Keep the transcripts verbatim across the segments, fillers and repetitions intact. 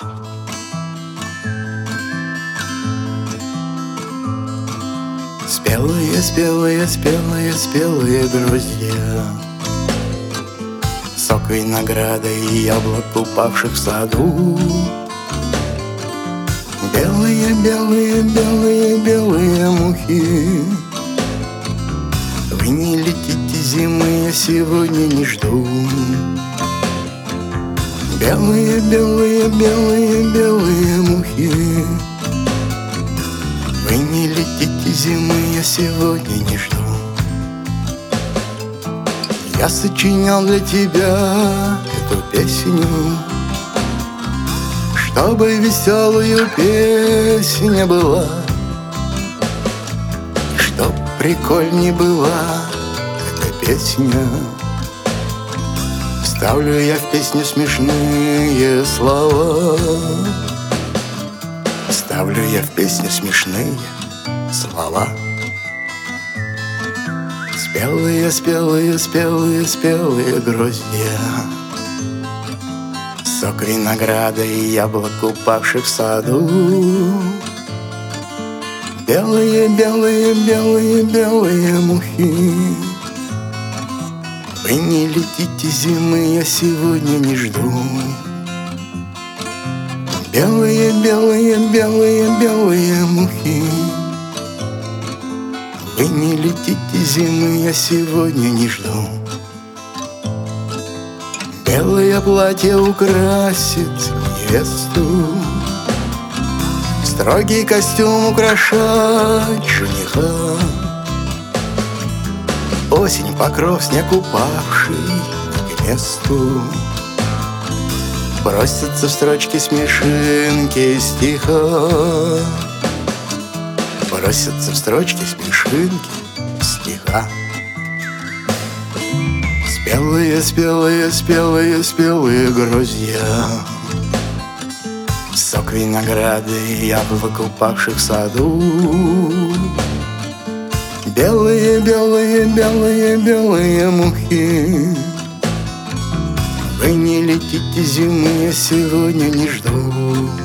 Спелые, спелые, спелые, спелые гроздья, сок винограда и яблок, упавших в саду. Белые, белые, белые, белые мухи, вы не летите зимы, я сегодня не жду. Белые, белые, белые, белые мухи, вы не летите зимы, я сегодня не жду. Я сочинял для тебя эту песню, чтобы веселую песня была, и чтоб прикольней была эта песня. Ставлю я в песню смешные слова, ставлю я в песню смешные слова. Спелые, спелые, спелые, спелые гроздья, сок винограда и яблок, упавших в саду. Белые, белые, белые, белые мухи, вы не летите зимы, я сегодня не жду. Белые, белые, белые, белые мухи, вы не летите зимы, я сегодня не жду. Белое платье украсит невесту, строгий костюм украшать жениха. Осень, покров, снег упавший к месту, бросятся в строчки смешинки стиха, бросятся в строчки смешинки стиха. Спелые, спелые, спелые, спелые гроздья, сок винограда и яблок, упавших в саду. Белые, белые, белые, белые мухи, вы не летите зимы, я сегодня не жду.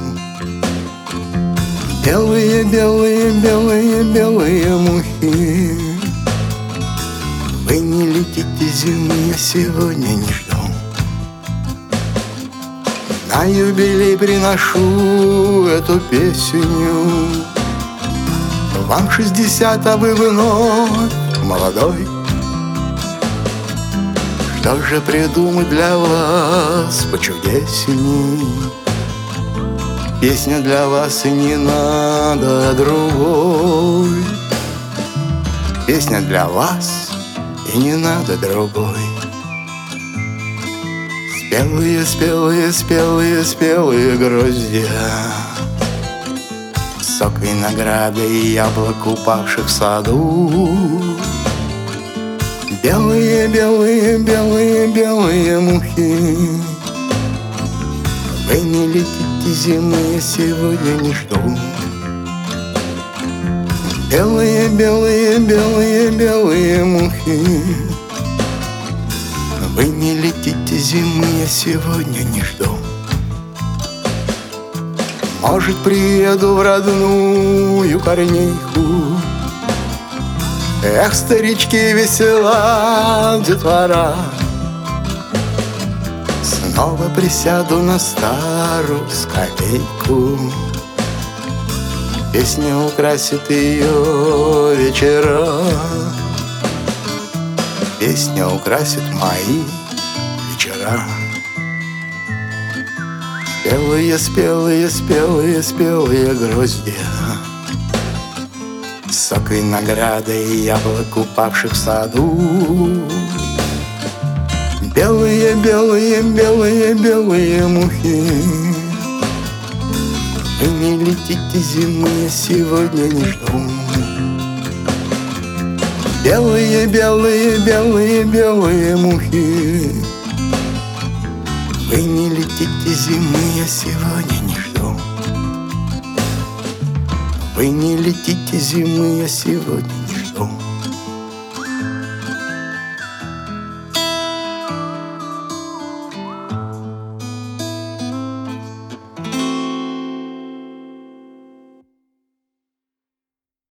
Белые, белые, белые, белые мухи, вы не летите зимы, я сегодня не жду. На юбилей приношу эту песню, вам шестьдесят, а вы вновь молодой. Что же придумать для вас почудесней? Песня для вас, и не надо другой. Песня для вас, и не надо другой. Спелые, спелые, спелые, спелые гроздья, сок винограда и яблок, упавших в саду. Белые, белые, белые, белые мухи, вы не летите зимы, я сегодня не жду. Белые, белые, белые, белые мухи, вы не летите зимы, я сегодня не жду. Может, приеду в родную Корнейку, эх, старички, весела детвора. Снова присяду на старую скамейку, песня украсит ее вечера, песня украсит мои вечера. Спелые, спелые, спелые, спелые гроздья, сок винограда и яблок, упавших в саду. Белые, белые, белые, белые мухи, вы не летите зимы, я сегодня не жду. Белые, белые, белые, белые мухи, вы не летите зимы, я сегодня не жду. Вы не летите зимы, я сегодня не жду.